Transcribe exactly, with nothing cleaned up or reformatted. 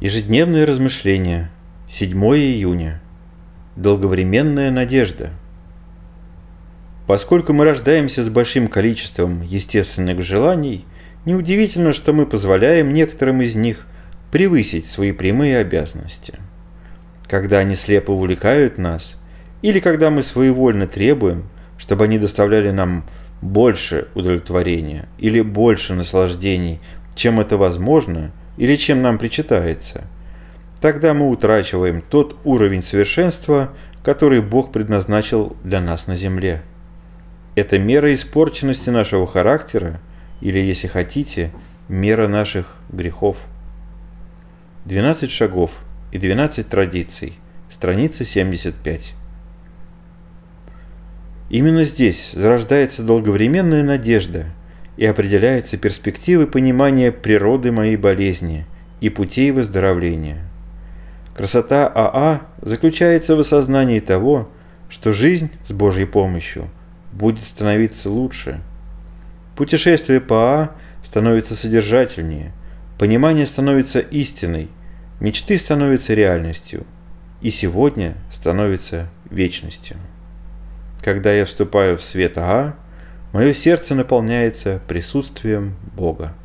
Ежедневные размышления. седьмое июня. Долговременная надежда. Поскольку мы рождаемся с большим количеством естественных желаний, неудивительно, что мы позволяем некоторым из них превысить свои прямые обязанности. Когда они слепо увлекают нас, или когда мы своевольно требуем, чтобы они доставляли нам больше удовлетворения или больше наслаждений, чем это возможно или чем нам причитается, тогда мы утрачиваем тот уровень совершенства, который Бог предназначил для нас на земле. Это мера испорченности нашего характера, или, если хотите, мера наших грехов. двенадцать шагов и двенадцать традиций. Страница семьдесят пять. Именно здесь зарождается долговременная надежда и определяются перспективы понимания природы моей болезни и путей выздоровления. Красота АА заключается в осознании того, что жизнь с Божьей помощью будет становиться лучше. Путешествие по АА становится содержательнее, понимание становится истиной, мечты становятся реальностью, и сегодня становится вечностью. Когда я вступаю в свет АА, мое сердце наполняется присутствием Бога.